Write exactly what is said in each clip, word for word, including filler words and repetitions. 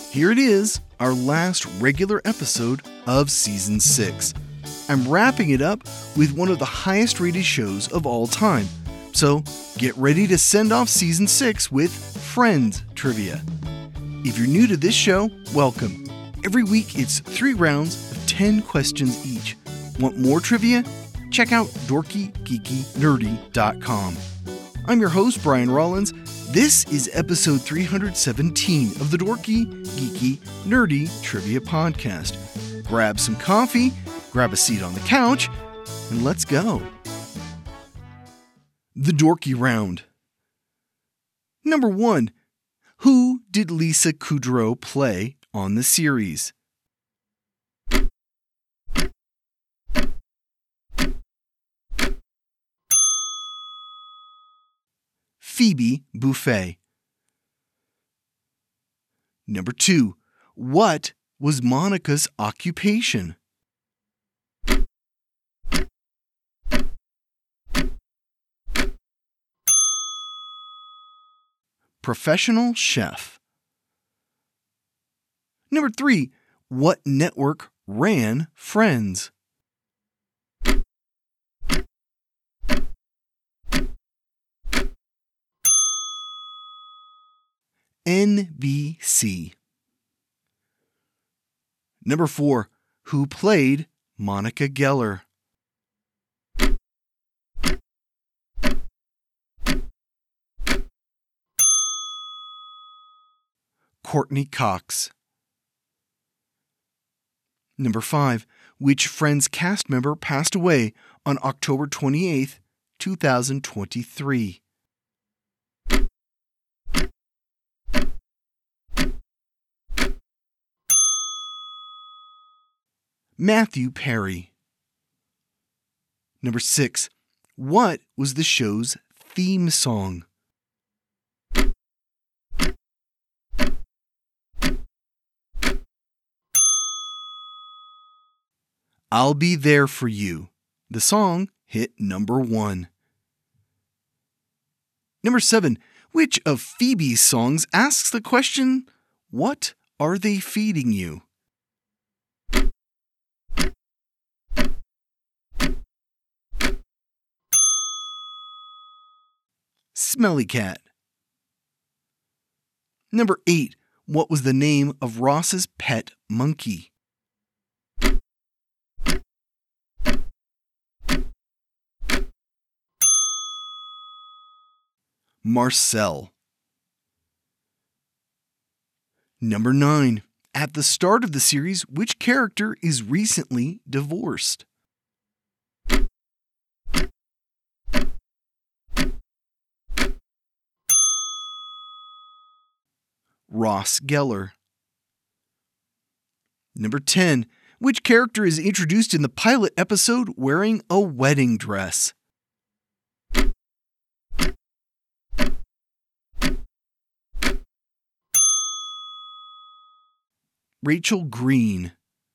Here it is, our last regular episode of Season six. I'm wrapping it up with one of the highest rated shows of all time. So get ready to send off Season six with Friends Trivia. If you're new to this show, welcome. Every week it's three rounds of ten questions each. Want more trivia? Check out dorky geeky nerdy dot com. I'm your host, Brian Rollins. This is episode three hundred seventeen of the Dorky, Geeky, Nerdy Trivia Podcast. Grab some coffee, grab a seat on the couch, and let's go. The Dorky Round. Number one. Who did Lisa Kudrow play on the series? Phoebe Buffay. Number two. What was Monica's occupation? Professional chef. Number three. What network ran Friends? N B C. Number four. Who played Monica Geller? Courtney Cox. Number five. Which Friends cast member passed away on October twenty-eighth, twenty twenty-three? Matthew Perry. Number six. What was the show's theme song? I'll Be There For You. The song hit number one. Number seven. Which of Phoebe's songs asks the question, what are they feeding you? Smelly Cat. Number eight. What was the name of Ross's pet monkey? Marcel. Number nine. At the start of the series, which character is recently divorced? Ross Geller. Number ten. Which character is introduced in the pilot episode wearing a wedding dress? Rachel Green.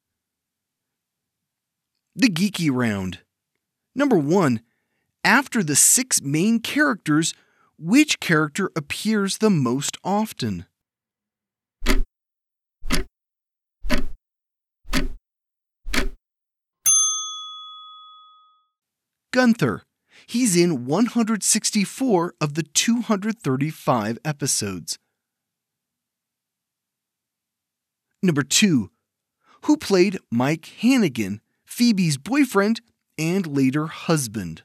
The Geeky Round. Number one. After the six main characters, which character appears the most often? Gunther. He's in one hundred sixty-four of the two hundred thirty-five episodes. Number two. Who played Mike Hannigan, Phoebe's boyfriend and later husband?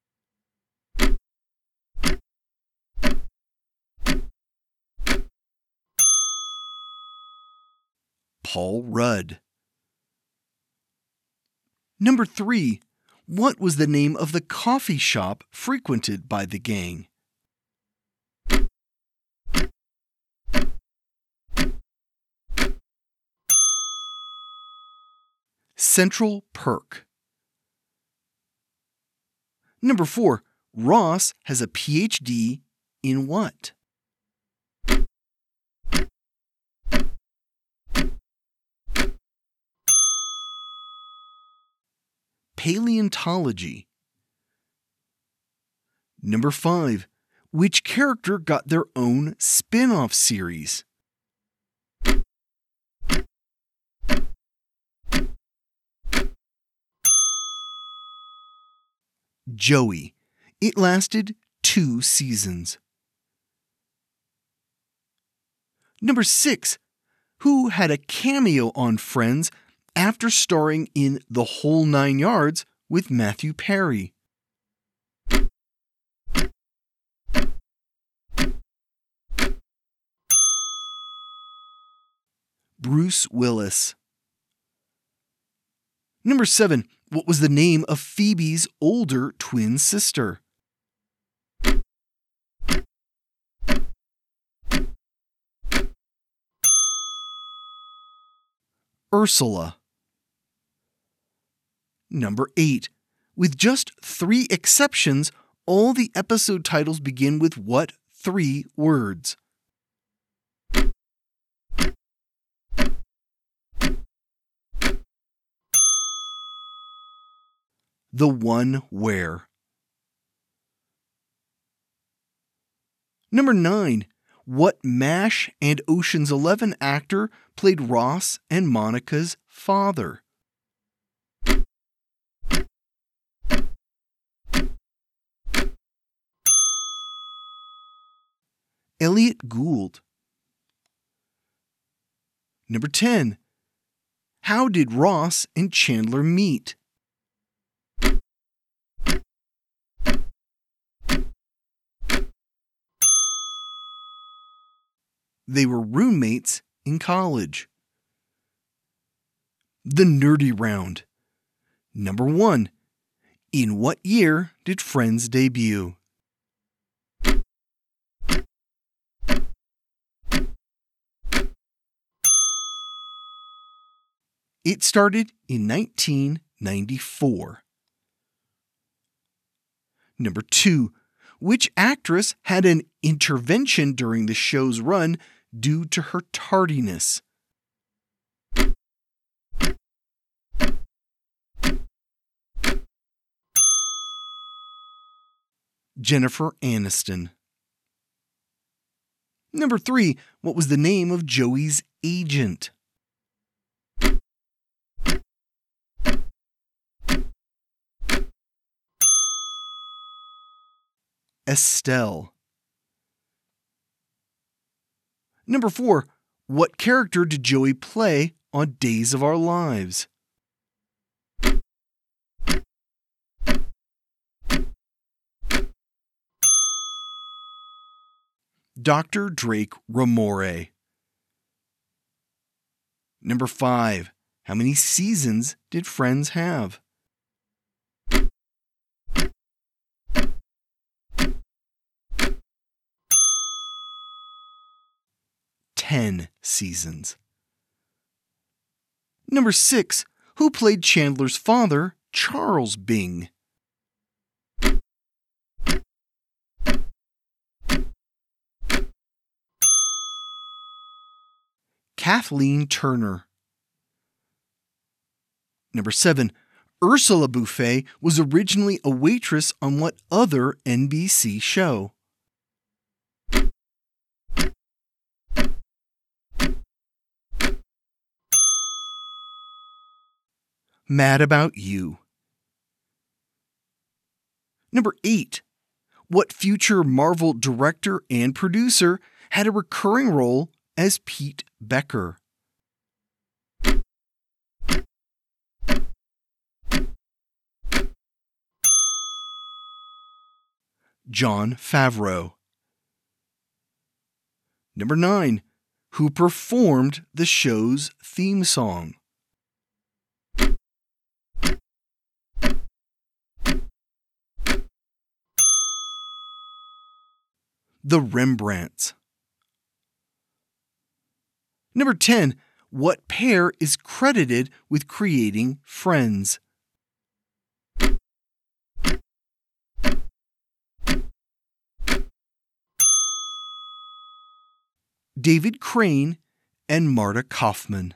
Paul Rudd. Number three. What was the name of the coffee shop frequented by the gang? Central Perk. Number four. Ross has a P H D in what? Paleontology. Number five. Which character got their own spin-off series? Joey. It lasted two seasons. Number six. Who had a cameo on Friends after starring in The Whole Nine Yards with Matthew Perry? Bruce Willis. Number seven. What was the name of Phoebe's older twin sister? Ursula. Number eight. With just three exceptions, all the episode titles begin with what three words? The One Where. Number nine. What MASH and Ocean's Eleven actor played Ross and Monica's father? Elliot Gould. Number ten. How did Ross and Chandler meet? They were roommates in college. The Nerdy Round. Number one. In what year did Friends debut? It started in nineteen ninety-four. Number two. Which actress had an intervention during the show's run due to her tardiness? Jennifer Aniston. Number three. What was the name of Joey's agent? Estelle. Number four. What character did Joey play on Days of Our Lives? Doctor Drake Ramore. Number five. How many seasons did Friends have? Ten seasons. Number six. Who played Chandler's father, Charles Bing? Kathleen Turner. Number seven. Ursula Buffet was originally a waitress on what other N B C show? Mad About You. Number eight. What future Marvel director and producer had a recurring role as Pete Becker? Jon Favreau. Number nine. Who performed the show's theme song? The Rembrandts. Number ten. What pair is credited with creating Friends? David Crane and Marta Kauffman.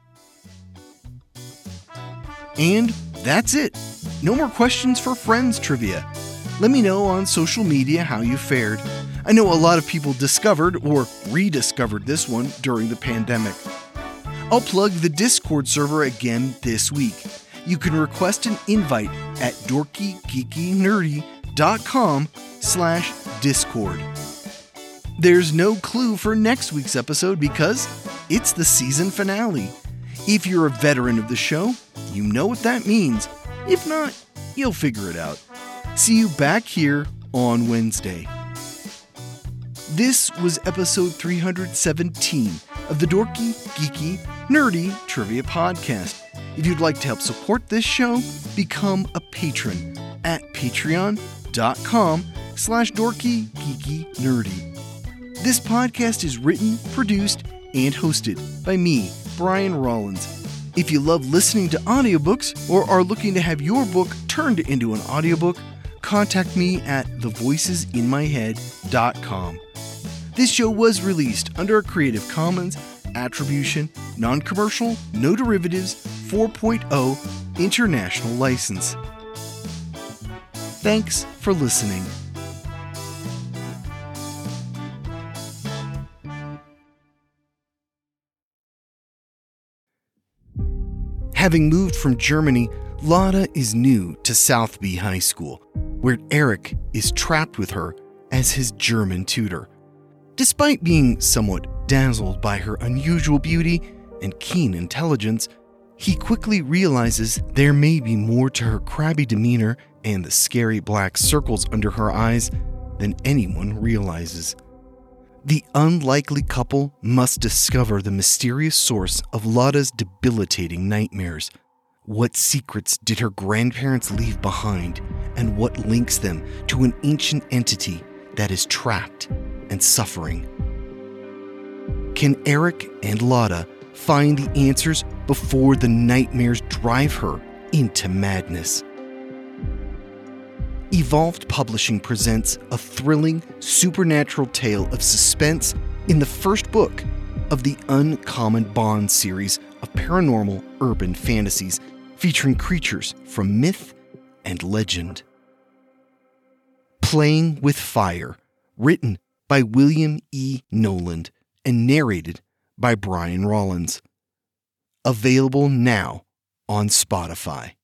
And that's it. No more questions for Friends trivia. Let me know on social media how you fared. I know a lot of people discovered or rediscovered this one during the pandemic. I'll plug the Discord server again this week. you can request an invite at dorkygeekynerdy.com slash discord. There's no clue for next week's episode because it's the season finale. If you're a veteran of the show, you know what that means. If not, you'll figure it out. See you back here on Wednesday. This was episode three hundred seventeen of the Dorky, Geeky, Nerdy Trivia Podcast. If you'd like to help support this show, become a patron at patreon.com slash dorky, geeky, nerdy. This podcast is written, produced, and hosted by me, Brian Rollins. If you love listening to audiobooks or are looking to have your book turned into an audiobook, contact me at the voices in my head dot com. This show was released under a Creative Commons Attribution, Non-Commercial, No Derivatives four point oh International License. Thanks for listening. Having moved from Germany, Lotta is new to Southby High School, where Eric is trapped with her as his German tutor. Despite being somewhat dazzled by her unusual beauty and keen intelligence, he quickly realizes there may be more to her crabby demeanor and the scary black circles under her eyes than anyone realizes. The unlikely couple must discover the mysterious source of Lotta's debilitating nightmares. What secrets did her grandparents leave behind, and what links them to an ancient entity that is trapped and suffering? Can Eric and Lotta find the answers before the nightmares drive her into madness? Evolved Publishing presents a thrilling, supernatural tale of suspense in the first book of the Uncommon Bond series of paranormal urban fantasies featuring creatures from myth and legend. Playing with Fire, written by William E. Noland and narrated by Brian Rollins. Available now on Spotify.